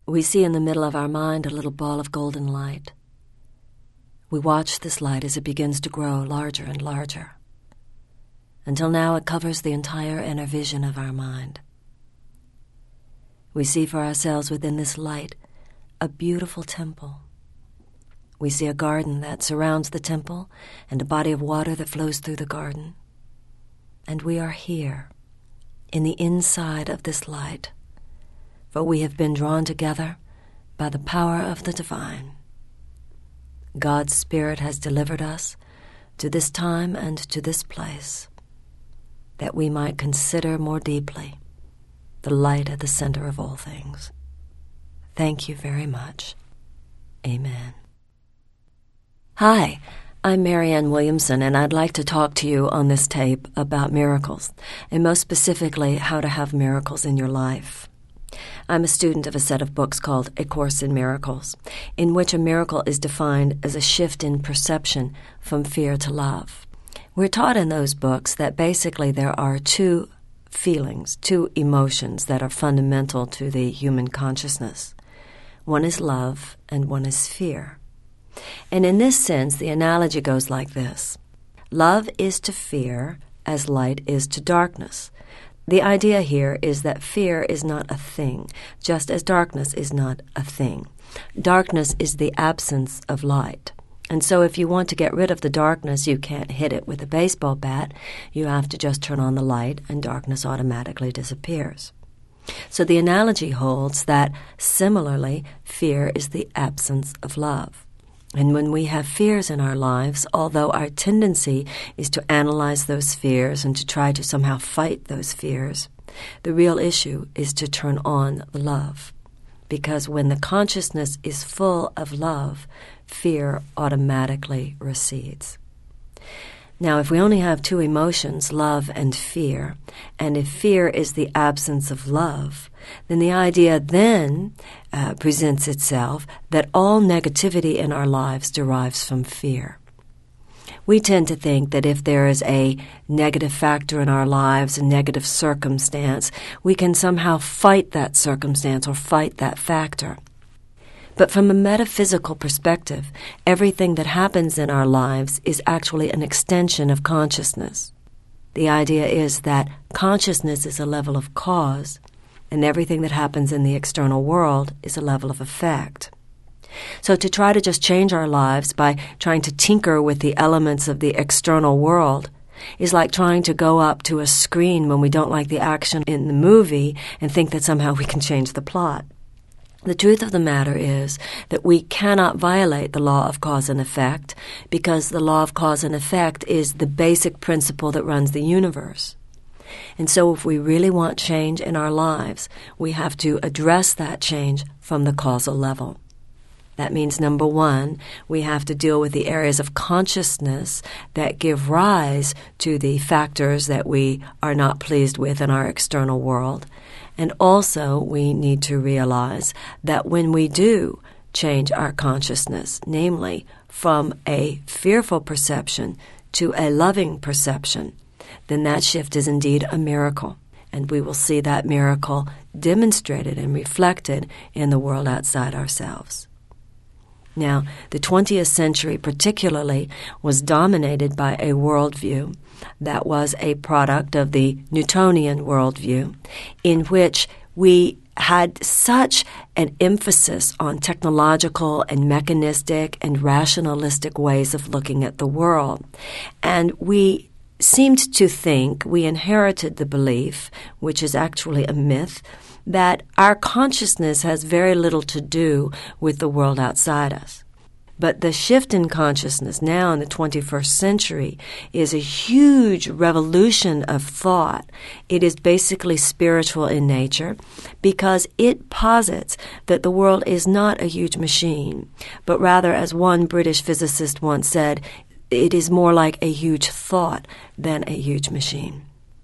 we see in the middle of our mind a little ball of golden light. We watch this light as it begins to grow larger and larger, until now it covers the entire inner vision of our mind. We see for ourselves within this light a beautiful temple. We see a garden that surrounds the temple and a body of water that flows through the garden. And we are here, in the inside of this light, for we have been drawn together by the power of the divine. God's Spirit has delivered us to this time and to this place, that we might consider more deeply the light at the center of all things. Thank you very much. Amen. Hi, I'm Marianne Williamson, and I'd like to talk to you on this tape about miracles, and most specifically, how to have miracles in your life. I'm a student of a set of books called A Course in Miracles, in which a miracle is defined as a shift in perception from fear to love. We're taught in those books that basically there are two feelings, two emotions that are fundamental to the human consciousness. One is love and one is fear. And in this sense, the analogy goes like this. Love is to fear as light is to darkness. The idea here is that fear is not a thing, just as darkness is not a thing. Darkness is the absence of light. And so if you want to get rid of the darkness, you can't hit it with a baseball bat. You have to just turn on the light, and darkness automatically disappears. So the analogy holds that, similarly, fear is the absence of love. And when we have fears in our lives, although our tendency is to analyze those fears and to try to somehow fight those fears, the real issue is to turn on the love. Because when the consciousness is full of love, fear automatically recedes. Now, if we only have two emotions, love and fear, and if fear is the absence of love, then the idea then presents itself that all negativity in our lives derives from fear. We tend to think that if there is a negative factor in our lives, a negative circumstance, we can somehow fight that circumstance or fight that factor. But from a metaphysical perspective, everything that happens in our lives is actually an extension of consciousness. The idea is that consciousness is a level of cause, and everything that happens in the external world is a level of effect. So to try to just change our lives by trying to tinker with the elements of the external world is like trying to go up to a screen when we don't like the action in the movie and think that somehow we can change the plot. The truth of the matter is that we cannot violate the law of cause and effect because the law of cause and effect is the basic principle that runs the universe. And so if we really want change in our lives, we have to address that change from the causal level. That means, number one, we have to deal with the areas of consciousness that give rise to the factors that we are not pleased with in our external world. And also, we need to realize that when we do change our consciousness, namely from a fearful perception to a loving perception, then that shift is indeed a miracle. And we will see that miracle demonstrated and reflected in the world outside ourselves. Now, the 20th century particularly was dominated by a worldview that was a product of the Newtonian worldview, in which we had such an emphasis on technological and mechanistic and rationalistic ways of looking at the world. And we seemed to think, we inherited the belief, which is actually a myth, that our consciousness has very little to do with the world outside us. But the shift in consciousness now in the 21st century is a huge revolution of thought. It is basically spiritual in nature because it posits that the world is not a huge machine, but rather, as one British physicist once said, it is more like a huge thought than a huge machine.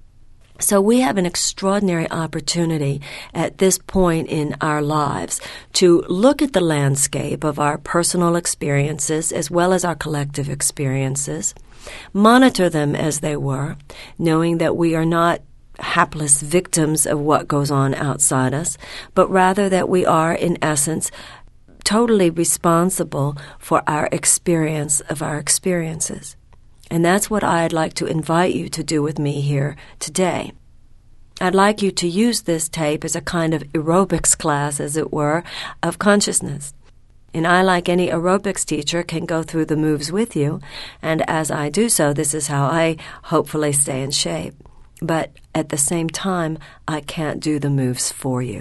So we have an extraordinary opportunity at this point in our lives to look at the landscape of our personal experiences as well as our collective experiences, monitor them as they were, knowing that we are not hapless victims of what goes on outside us, but rather that we are, in essence, totally responsible for our experience of our experiences. And that's what I'd like to invite you to do with me here today. I'd like you to use this tape as a kind of aerobics class, as it were, of consciousness. And I, like any aerobics teacher, can go through the moves with you, and as I do so, this is how I hopefully stay in shape. But at the same time, I can't do the moves for you.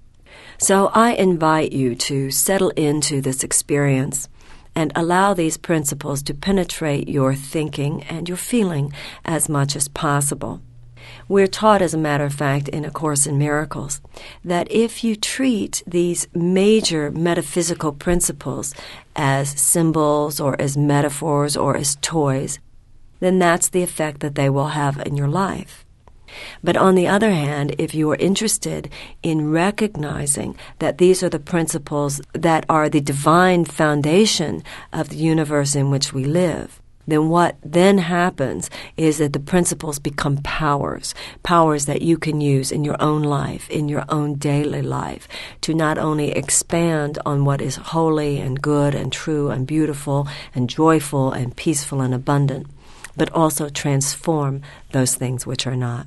So I invite you to settle into this experience and allow these principles to penetrate your thinking and your feeling as much as possible. We're taught, as a matter of fact, in A Course in Miracles, that if you treat these major metaphysical principles as symbols or as metaphors or as toys, then that's the effect that they will have in your life. But on the other hand, if you are interested in recognizing that these are the principles that are the divine foundation of the universe in which we live, then what then happens is that the principles become powers that you can use in your own life, in your own daily life, to not only expand on what is holy and good and true and beautiful and joyful and peaceful and abundant, but also transform those things which are not.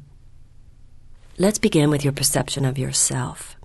Let's begin with your perception of yourself.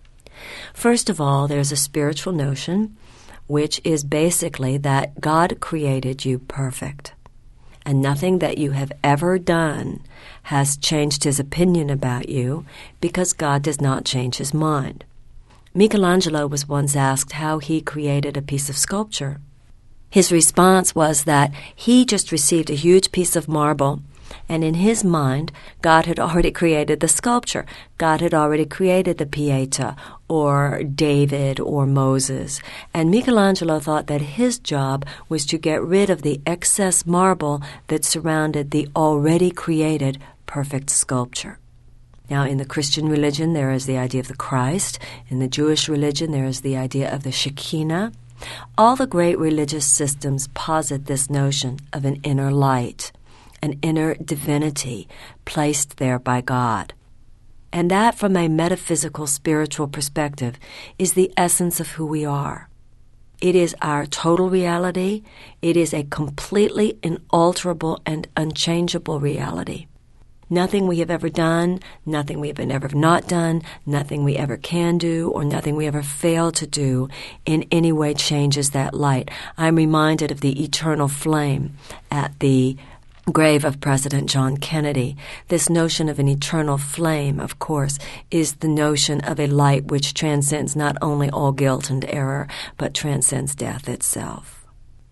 First of all, there's a spiritual notion which is basically that God created you perfect, and nothing that you have ever done has changed his opinion about you, because God does not change his mind. Michelangelo was once asked how he created a piece of sculpture. His response was that he just received a huge piece of marble, and in his mind, God had already created the sculpture. God had already created the Pieta, or David, or Moses. And Michelangelo thought that his job was to get rid of the excess marble that surrounded the already created perfect sculpture. Now, in the Christian religion, there is the idea of the Christ. In the Jewish religion, there is the idea of the Shekinah. All the great religious systems posit this notion of an inner light, an inner divinity placed there by God. And that, from a metaphysical, spiritual perspective, is the essence of who we are. It is our total reality. It is a completely inalterable and unchangeable reality. Nothing we have ever done, nothing we have ever not done, nothing we ever can do, or nothing we ever fail to do in any way changes that light. I'm reminded of the eternal flame at the grave of President John Kennedy. This notion of an eternal flame, of course, is the notion of a light which transcends not only all guilt and error, but transcends death itself.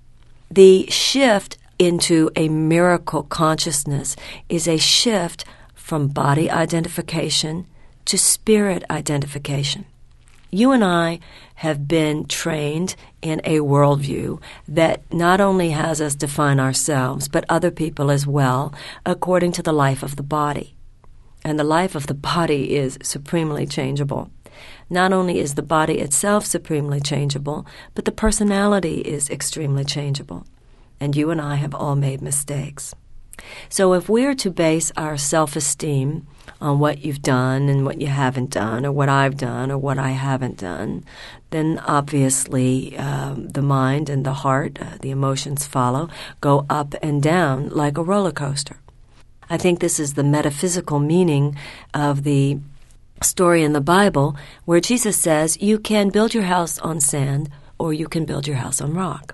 The shift into a miracle consciousness is a shift from body identification to spirit identification. You and I have been trained in a worldview that not only has us define ourselves, but other people as well, according to the life of the body. And the life of the body is supremely changeable. Not only is the body itself supremely changeable, but the personality is extremely changeable. And you and I have all made mistakes. So if we're to base our self-esteem on what you've done and what you haven't done, or what I've done or what I haven't done, then obviously the mind and the heart, the emotions follow, go up and down like a roller coaster. I think this is the metaphysical meaning of the story in the Bible where Jesus says, you can build your house on sand or you can build your house on rock.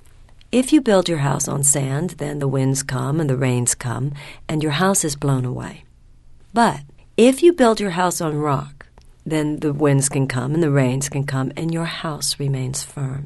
If you build your house on sand, then the winds come and the rains come, and your house is blown away. But if you build your house on rock, then the winds can come and the rains can come, and your house remains firm.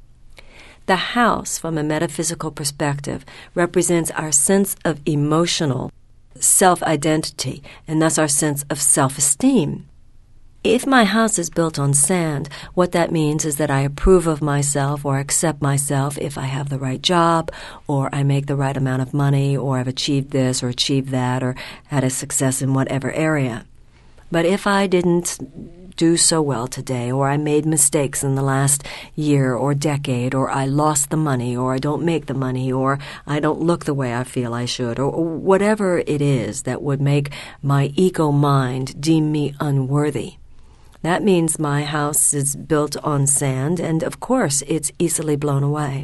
The house, from a metaphysical perspective, represents our sense of emotional self-identity, and thus our sense of self-esteem. If my house is built on sand, what that means is that I approve of myself or accept myself if I have the right job, or I make the right amount of money, or I've achieved this or achieved that, or had a success in whatever area. But if I didn't do so well today, or I made mistakes in the last year or decade, or I lost the money, or I don't make the money, or I don't look the way I feel I should, or whatever it is that would make my ego mind deem me unworthy. That means my house is built on sand, and of course it's easily blown away.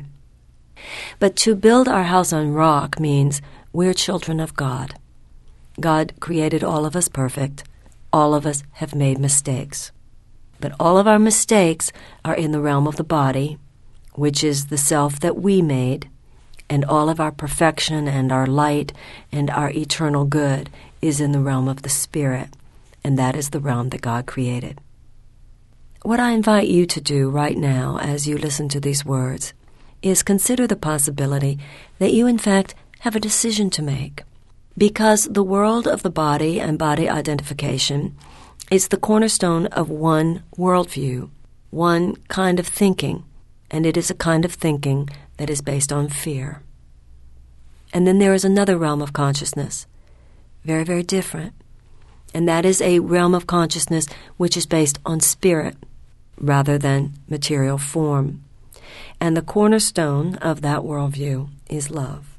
But to build our house on rock means we're children of God. God created all of us perfect. All of us have made mistakes. But all of our mistakes are in the realm of the body, which is the self that we made, and all of our perfection and our light and our eternal good is in the realm of the spirit, and that is the realm that God created. What I invite you to do right now as you listen to these words is consider the possibility that you in fact have a decision to make. Because the world of the body and body identification is the cornerstone of one worldview, one kind of thinking, and it is a kind of thinking that is based on fear. And then there is another realm of consciousness, very, very different, and that is a realm of consciousness which is based on spirit rather than material form. And the cornerstone of that worldview is love.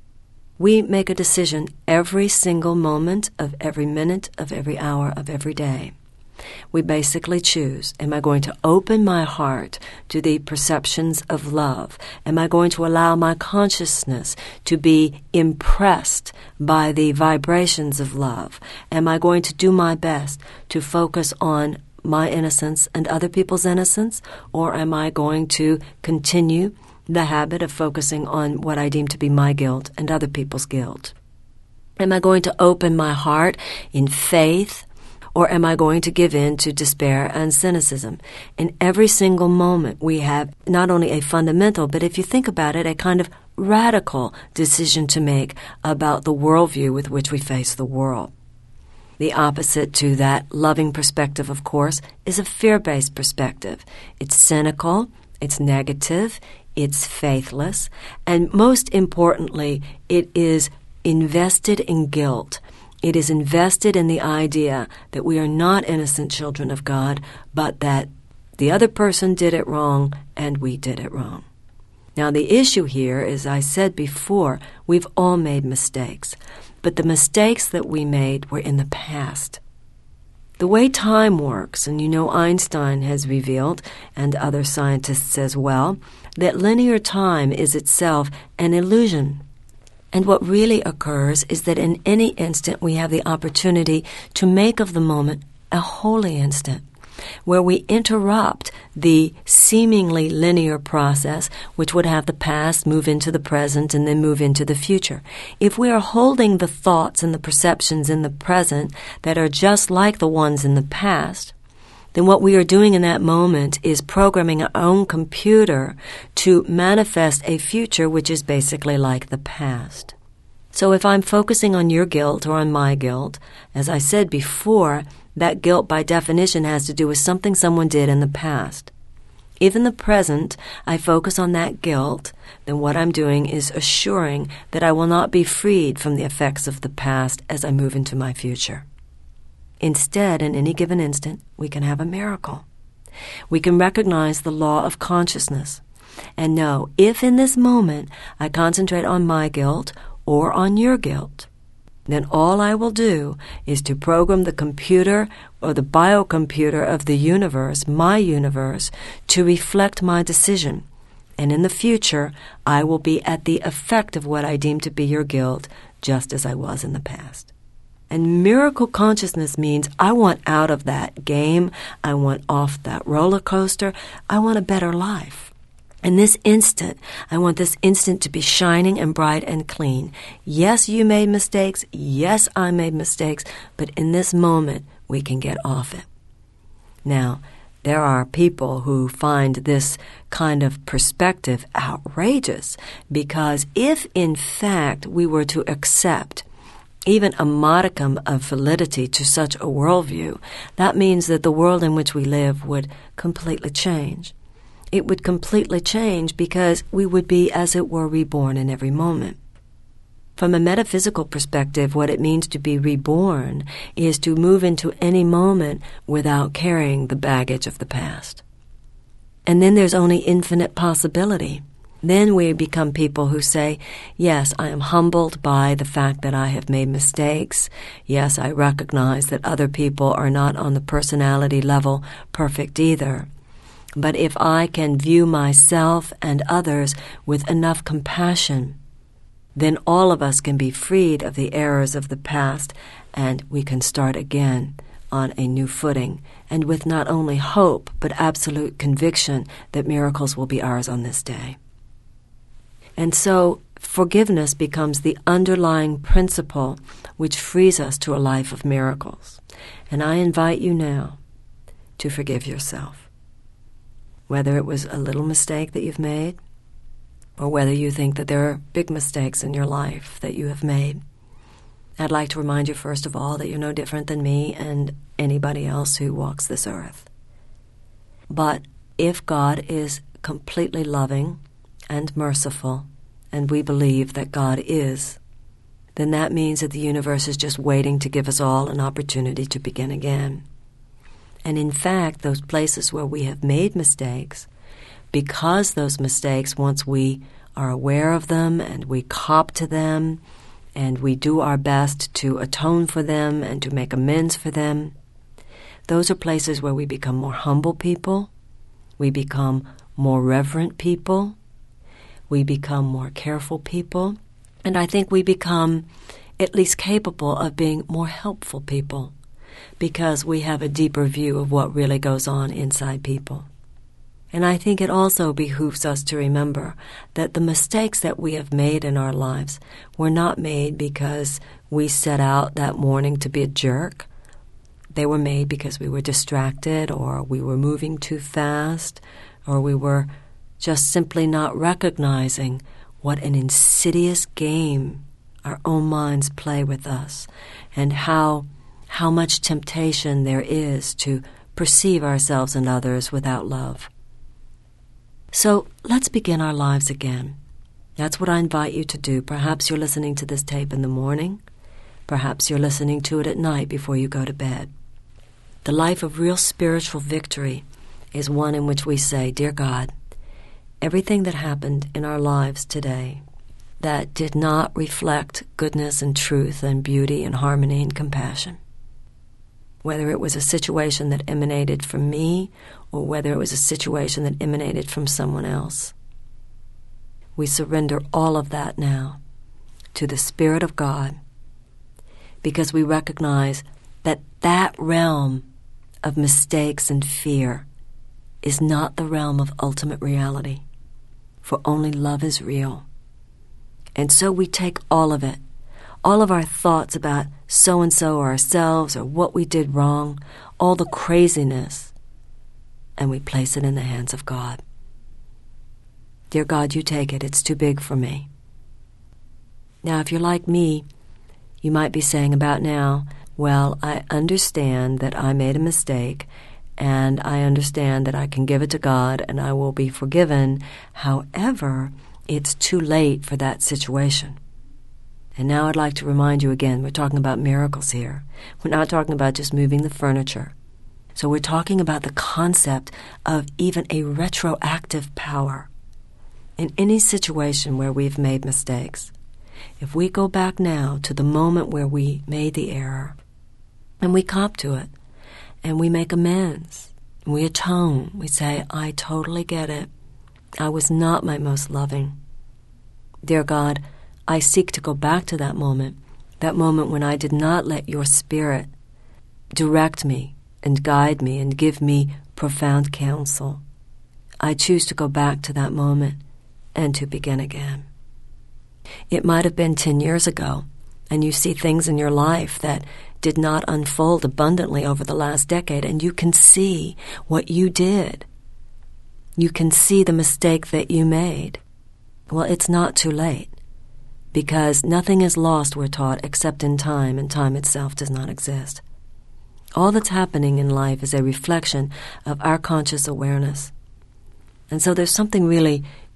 We make a decision every single moment of every minute of every hour of every day. We basically choose, am I going to open my heart to the perceptions of love? Am I going to allow my consciousness to be impressed by the vibrations of love? Am I going to do my best to focus on my innocence and other people's innocence? Or am I going to continue the habit of focusing on what I deem to be my guilt and other people's guilt? Am I going to open my heart in faith, or am I going to give in to despair and cynicism? In every single moment, we have not only a fundamental, but if you think about it, a kind of radical decision to make about the worldview with which we face the world. The opposite to that loving perspective, of course, is a fear-based perspective. It's cynical, it's negative, it's faithless, and most importantly, it is invested in guilt. It is invested in the idea that we are not innocent children of God, but that the other person did it wrong and we did it wrong. Now, the issue here, as I said before, we've all made mistakes, but the mistakes that we made were in the past. The way time works, and you know Einstein has revealed, and other scientists as well, that linear time is itself an illusion. And what really occurs is that in any instant we have the opportunity to make of the moment a holy instant, where we interrupt the seemingly linear process which would have the past move into the present and then move into the future. If we are holding the thoughts and the perceptions in the present that are just like the ones in the past, then what we are doing in that moment is programming our own computer to manifest a future which is basically like the past. So if I'm focusing on your guilt or on my guilt, as I said before, that guilt by definition has to do with something someone did in the past. If in the present I focus on that guilt, then what I'm doing is assuring that I will not be freed from the effects of the past as I move into my future. Instead, in any given instant, we can have a miracle. We can recognize the law of consciousness and know if in this moment I concentrate on my guilt or on your guilt, then all I will do is to program the computer or the biocomputer of the universe, my universe, to reflect my decision. And in the future, I will be at the effect of what I deem to be your guilt, just as I was in the past. And miracle consciousness means I want out of that game. I want off that roller coaster. I want a better life. In this instant, I want this instant to be shining and bright and clean. Yes, you made mistakes. Yes, I made mistakes. But in this moment, we can get off it. Now, there are people who find this kind of perspective outrageous, because if, in fact, we were to accept even a modicum of validity to such a worldview, that means that the world in which we live would completely change. It would completely change because we would be, as it were, reborn in every moment. From a metaphysical perspective, what it means to be reborn is to move into any moment without carrying the baggage of the past. And then there's only infinite possibility. Then we become people who say, yes, I am humbled by the fact that I have made mistakes. Yes, I recognize that other people are not on the personality level perfect either. But if I can view myself and others with enough compassion, then all of us can be freed of the errors of the past, and we can start again on a new footing, and with not only hope, but absolute conviction that miracles will be ours on this day. And so forgiveness becomes the underlying principle which frees us to a life of miracles. And I invite you now to forgive yourself. Whether it was a little mistake that you've made, or whether you think that there are big mistakes in your life that you have made. I'd like to remind you, first of all, that you're no different than me and anybody else who walks this earth. But if God is completely loving and merciful, and we believe that God is, then that means that the universe is just waiting to give us all an opportunity to begin again. And in fact, those places where we have made mistakes, because those mistakes, once we are aware of them and we cop to them and we do our best to atone for them and to make amends for them, those are places where we become more humble people, we become more reverent people, we become more careful people, and I think we become at least capable of being more helpful people because we have a deeper view of what really goes on inside people. And I think it also behooves us to remember that the mistakes that we have made in our lives were not made because we set out that morning to be a jerk. They were made because we were distracted, or we were moving too fast, or we were just simply not recognizing what an insidious game our own minds play with us, and how much temptation there is to perceive ourselves and others without love. So let's begin our lives again. That's what I invite you to do. Perhaps you're listening to this tape in the morning. Perhaps you're listening to it at night before you go to bed. The life of real spiritual victory is one in which we say, Dear God, everything that happened in our lives today that did not reflect goodness and truth and beauty and harmony and compassion, whether it was a situation that emanated from me or whether it was a situation that emanated from someone else, we surrender all of that now to the Spirit of God, because we recognize that that realm of mistakes and fear is not the realm of ultimate reality, for only love is real. And so we take all of it, all of our thoughts about so-and-so or ourselves or what we did wrong, all the craziness, and we place it in the hands of God. Dear God, you take it. It's too big for me. Now, if you're like me, you might be saying about now, well, I understand that I made a mistake, and I understand that I can give it to God and I will be forgiven. However, it's too late for that situation. And now I'd like to remind you again, we're talking about miracles here. We're not talking about just moving the furniture. So we're talking about the concept of even a retroactive power. In any situation where we've made mistakes, if we go back now to the moment where we made the error, and we cop to it, and we make amends, and we atone, we say, I totally get it. I was not my most loving. Dear God, I seek to go back to that moment when I did not let your Spirit direct me and guide me and give me profound counsel. I choose to go back to that moment and to begin again. It might have been 10 years ago, and you see things in your life that did not unfold abundantly over the last decade, and you can see what you did. You can see the mistake that you made. Well, it's not too late, because nothing is lost, we're taught, except in time, and time itself does not exist. All that's happening in life is a reflection of our conscious awareness. And so there's something really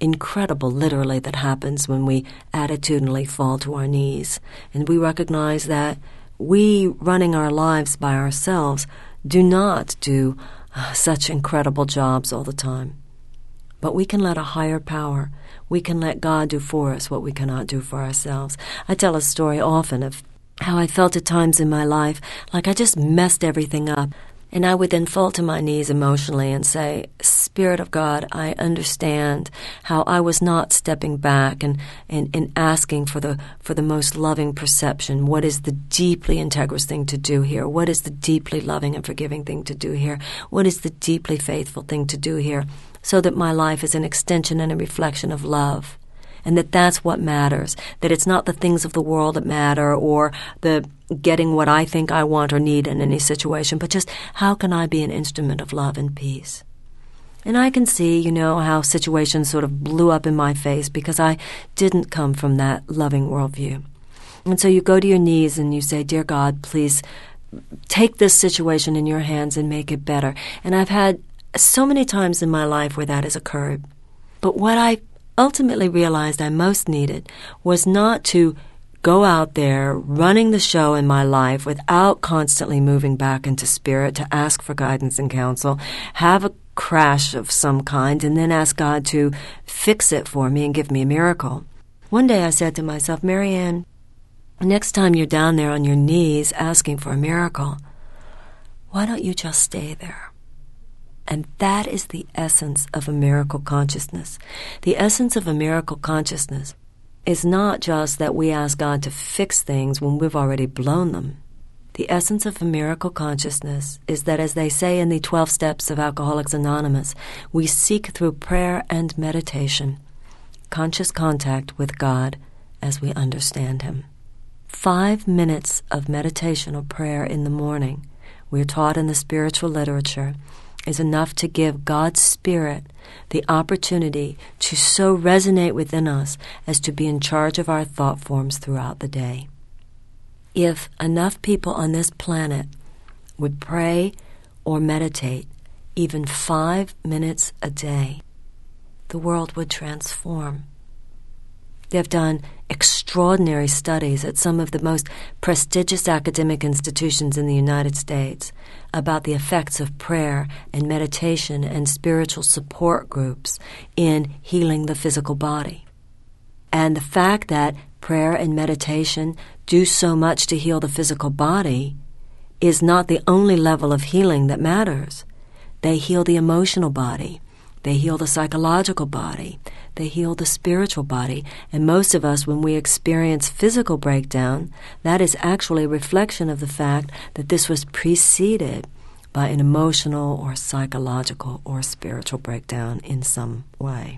incredible, literally, that happens when we attitudinally fall to our knees. And we recognize that we, running our lives by ourselves, do not do such incredible jobs all the time. But we can let a higher power, we can let God do for us what we cannot do for ourselves. I tell a story often of how I felt at times in my life like I just messed everything up. And I would then fall to my knees emotionally and say, Spirit of God, I understand how I was not stepping back and asking for the most loving perception. What is the deeply integrous thing to do here? What is the deeply loving and forgiving thing to do here? What is the deeply faithful thing to do here? So that my life is an extension and a reflection of love. And that's what matters, that it's not the things of the world that matter or the getting what I think I want or need in any situation, but just how can I be an instrument of love and peace? And I can see, how situations sort of blew up in my face because I didn't come from that loving worldview. And so you go to your knees and you say, Dear God, please take this situation in your hands and make it better. And I've had so many times in my life where that has occurred. But what I ultimately realized I most needed was not to go out there running the show in my life without constantly moving back into spirit to ask for guidance and counsel, have a crash of some kind, and then ask God to fix it for me and give me a miracle. One day I said to myself, Marianne, next time you're down there on your knees asking for a miracle, why don't you just stay there? And that is the essence of a miracle consciousness. The essence of a miracle consciousness is not just that we ask God to fix things when we've already blown them. The essence of a miracle consciousness is that, as they say in the 12 Steps of Alcoholics Anonymous, we seek through prayer and meditation conscious contact with God as we understand Him. 5 minutes of meditation or prayer in the morning, we're taught in the spiritual literature, is enough to give God's Spirit the opportunity to so resonate within us as to be in charge of our thought forms throughout the day. If enough people on this planet would pray or meditate even 5 minutes a day, the world would transform. They've done extraordinary studies at some of the most prestigious academic institutions in the United States about the effects of prayer and meditation and spiritual support groups in healing the physical body. And the fact that prayer and meditation do so much to heal the physical body is not the only level of healing that matters. They heal the emotional body. They heal the psychological body. They heal the spiritual body. And most of us, when we experience physical breakdown, that is actually a reflection of the fact that this was preceded by an emotional or psychological or spiritual breakdown in some way.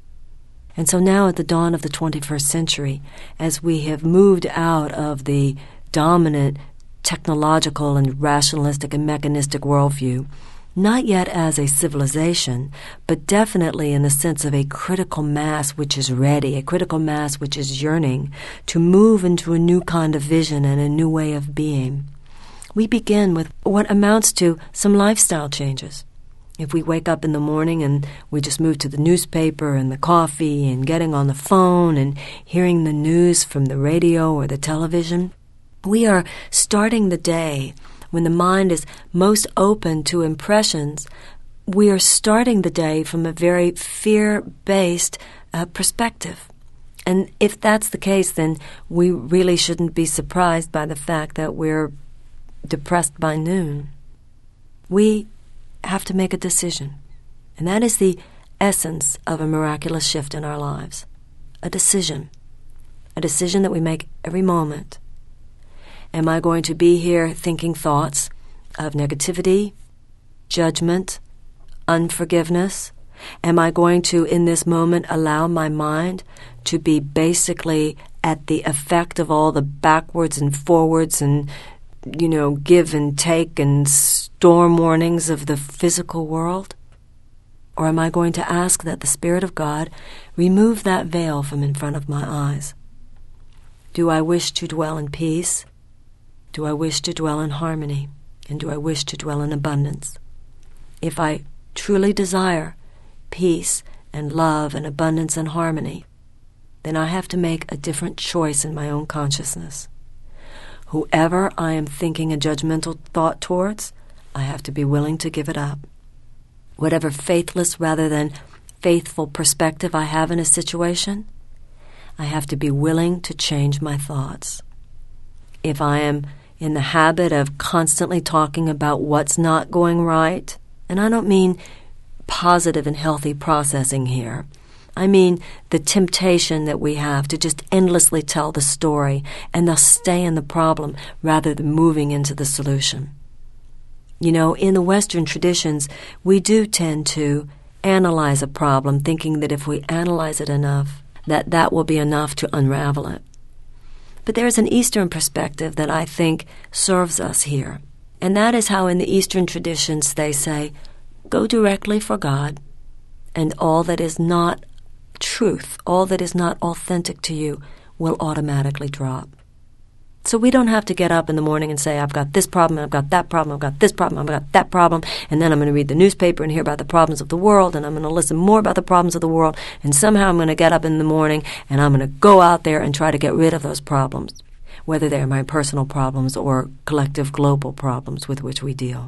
And so now at the dawn of the 21st century, as we have moved out of the dominant technological and rationalistic and mechanistic worldview, not yet as a civilization, but definitely in the sense of a critical mass which is ready, a critical mass which is yearning to move into a new kind of vision and a new way of being. We begin with what amounts to some lifestyle changes. If we wake up in the morning and we just move to the newspaper and the coffee and getting on the phone and hearing the news from the radio or the television, we are starting the day when the mind is most open to impressions. We are starting the day from a very fear-based perspective. And if that's the case, then we really shouldn't be surprised by the fact that we're depressed by noon. We have to make a decision. And that is the essence of a miraculous shift in our lives. A decision. A decision that we make every moment. Am I going to be here thinking thoughts of negativity, judgment, unforgiveness? Am I going to, in this moment, allow my mind to be basically at the effect of all the backwards and forwards and, give and take and storm warnings of the physical world? Or am I going to ask that the Spirit of God remove that veil from in front of my eyes? Do I wish to dwell in peace? Do I wish to dwell in harmony? And do I wish to dwell in abundance? If I truly desire peace and love and abundance and harmony, then I have to make a different choice in my own consciousness. Whoever I am thinking a judgmental thought towards, I have to be willing to give it up. Whatever faithless rather than faithful perspective I have in a situation, I have to be willing to change my thoughts. If I am in the habit of constantly talking about what's not going right, and I don't mean positive and healthy processing here, I mean the temptation that we have to just endlessly tell the story and thus stay in the problem rather than moving into the solution. You know, in the Western traditions, we do tend to analyze a problem, thinking that if we analyze it enough, that will be enough to unravel it. But there is an Eastern perspective that I think serves us here. And that is how in the Eastern traditions they say, go directly for God, and all that is not truth, all that is not authentic to you, will automatically drop. So we don't have to get up in the morning and say, I've got this problem, I've got that problem, I've got this problem, I've got that problem, and then I'm going to read the newspaper and hear about the problems of the world, and I'm going to listen more about the problems of the world, and somehow I'm going to get up in the morning and I'm going to go out there and try to get rid of those problems, whether they're my personal problems or collective global problems with which we deal.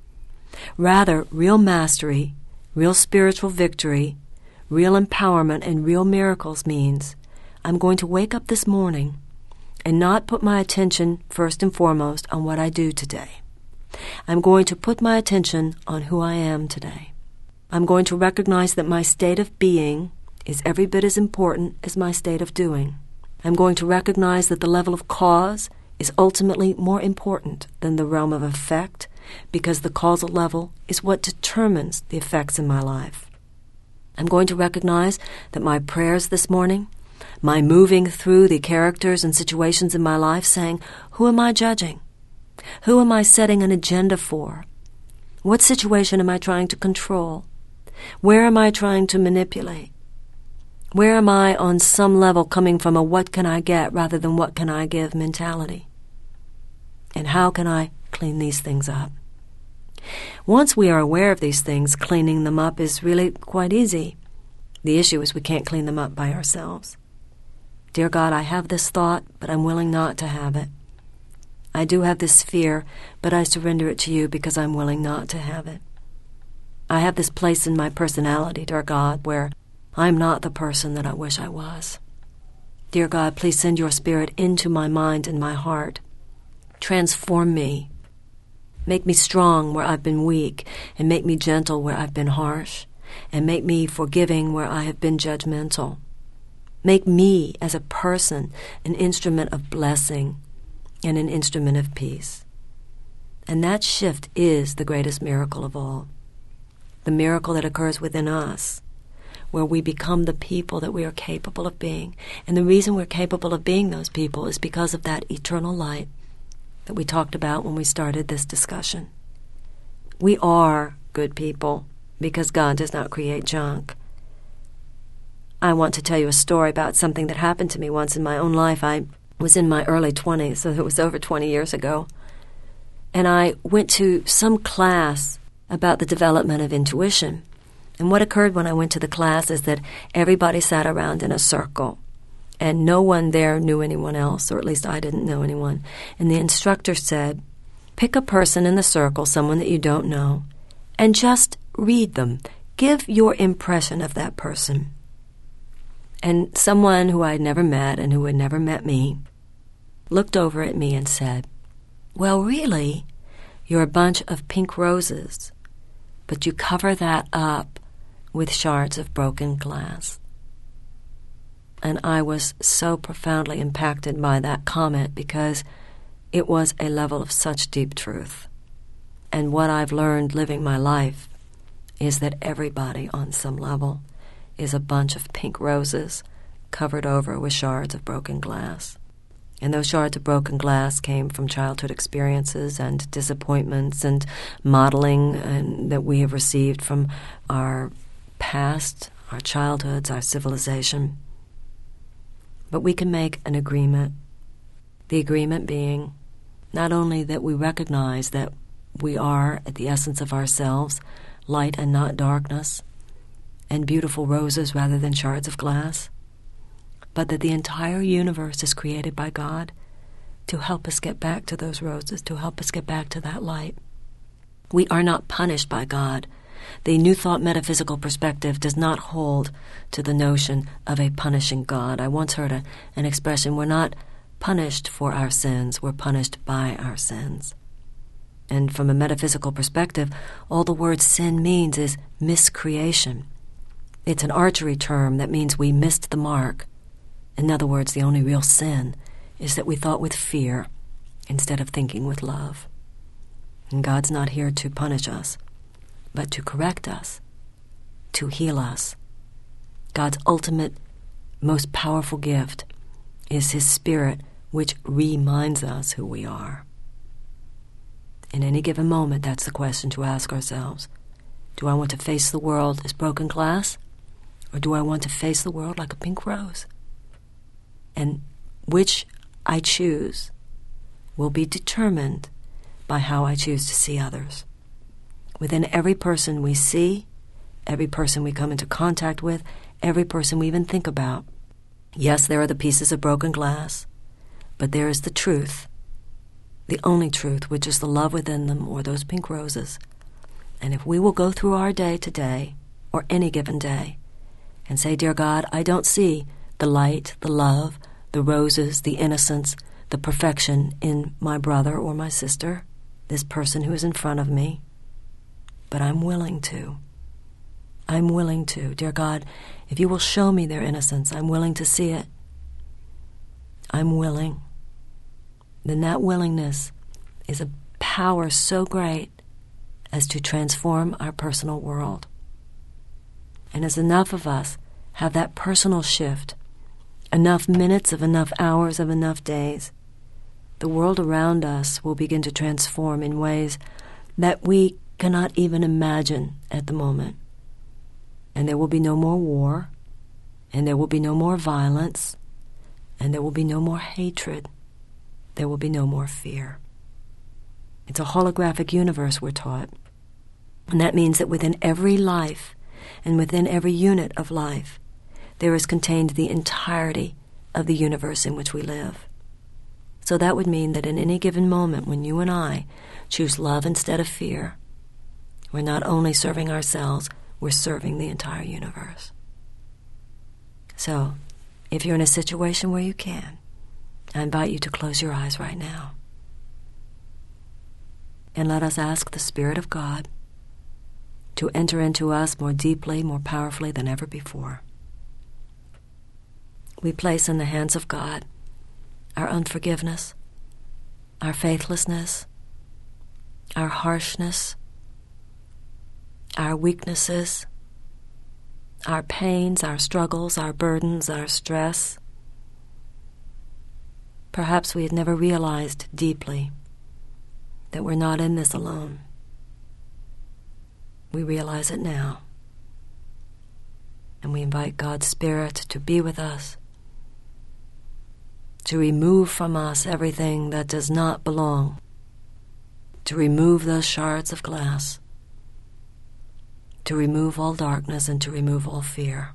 Rather, real mastery, real spiritual victory, real empowerment, and real miracles means I'm going to wake up this morning and not put my attention first and foremost on what I do today. I'm going to put my attention on who I am today. I'm going to recognize that my state of being is every bit as important as my state of doing. I'm going to recognize that the level of cause is ultimately more important than the realm of effect, because the causal level is what determines the effects in my life. I'm going to recognize that my prayers this morning, my moving through the characters and situations in my life saying, who am I judging? Who am I setting an agenda for? What situation am I trying to control? Where am I trying to manipulate? Where am I on some level coming from a what can I get rather than what can I give mentality? And how can I clean these things up? Once we are aware of these things, cleaning them up is really quite easy. The issue is we can't clean them up by ourselves. Dear God, I have this thought, but I'm willing not to have it. I do have this fear, but I surrender it to you because I'm willing not to have it. I have this place in my personality, dear God, where I'm not the person that I wish I was. Dear God, please send your Spirit into my mind and my heart. Transform me. Make me strong where I've been weak, and make me gentle where I've been harsh, and make me forgiving where I have been judgmental. Make me, as a person, an instrument of blessing and an instrument of peace. And that shift is the greatest miracle of all. The miracle that occurs within us, where we become the people that we are capable of being. And the reason we're capable of being those people is because of that eternal light that we talked about when we started this discussion. We are good people because God does not create junk. I want to tell you a story about something that happened to me once in my own life. I was in my early 20s, so it was over 20 years ago. And I went to some class about the development of intuition. And what occurred when I went to the class is that everybody sat around in a circle. And no one there knew anyone else, or at least I didn't know anyone. And the instructor said, pick a person in the circle, someone that you don't know, and just read them. Give your impression of that person. And someone who I had never met and who had never met me looked over at me and said, well, really, you're a bunch of pink roses, but you cover that up with shards of broken glass. And I was so profoundly impacted by that comment because it was a level of such deep truth. And what I've learned living my life is that everybody on some level is a bunch of pink roses covered over with shards of broken glass. And those shards of broken glass came from childhood experiences and disappointments and modeling that we have received from our past, our childhoods, our civilization. But we can make an agreement. The agreement being not only that we recognize that we are, at the essence of ourselves, light and not darkness, and beautiful roses rather than shards of glass, but that the entire universe is created by God to help us get back to those roses, to help us get back to that light. We are not punished by God. The New Thought metaphysical perspective does not hold to the notion of a punishing God. I once heard an expression, we're not punished for our sins, we're punished by our sins. And from a metaphysical perspective, all the word sin means is miscreation. It's an archery term that means we missed the mark. In other words, the only real sin is that we thought with fear instead of thinking with love. And God's not here to punish us, but to correct us, to heal us. God's ultimate, most powerful gift is His Spirit, which reminds us who we are. In any given moment, that's the question to ask ourselves. Do I want to face the world as broken glass, or do I want to face the world like a pink rose? And which I choose will be determined by how I choose to see others. Within every person we see, every person we come into contact with, every person we even think about, yes, there are the pieces of broken glass, but there is the truth, the only truth, which is the love within them, or those pink roses. And if we will go through our day today, or any given day, and say, Dear God, I don't see the light, the love, the roses, the innocence, the perfection in my brother or my sister, this person who is in front of me, but I'm willing to. I'm willing to. Dear God, if you will show me their innocence, I'm willing to see it. I'm willing. Then that willingness is a power so great as to transform our personal world. And as enough of us have that personal shift, enough minutes of enough hours of enough days, the world around us will begin to transform in ways that we cannot even imagine at the moment. And there will be no more war, and there will be no more violence, and there will be no more hatred. There will be no more fear. It's a holographic universe, we're taught. And that means that within every life and within every unit of life, there is contained the entirety of the universe in which we live. So that would mean that in any given moment when you and I choose love instead of fear, we're not only serving ourselves, we're serving the entire universe. So, if you're in a situation where you can, I invite you to close your eyes right now. And let us ask the Spirit of God to enter into us more deeply, more powerfully than ever before. We place in the hands of God our unforgiveness, our faithlessness, our harshness, our weaknesses, our pains, our struggles, our burdens, our stress. Perhaps we had never realized deeply that we're not in this alone. We realize it now. And we invite God's Spirit to be with us, to remove from us everything that does not belong, to remove those shards of glass, to remove all darkness and to remove all fear.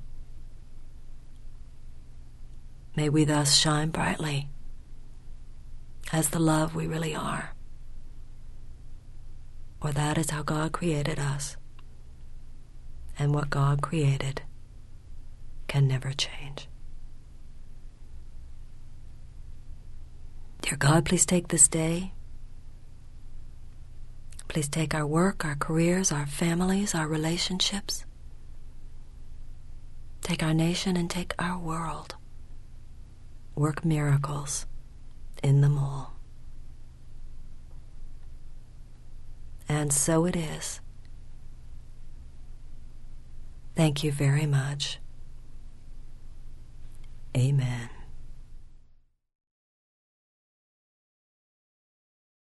May we thus shine brightly as the love we really are. For that is how God created us. And what God created can never change. Dear God, please take this day. Please take our work, our careers, our families, our relationships. Take our nation and take our world. Work miracles in them all. And so it is. Thank you very much.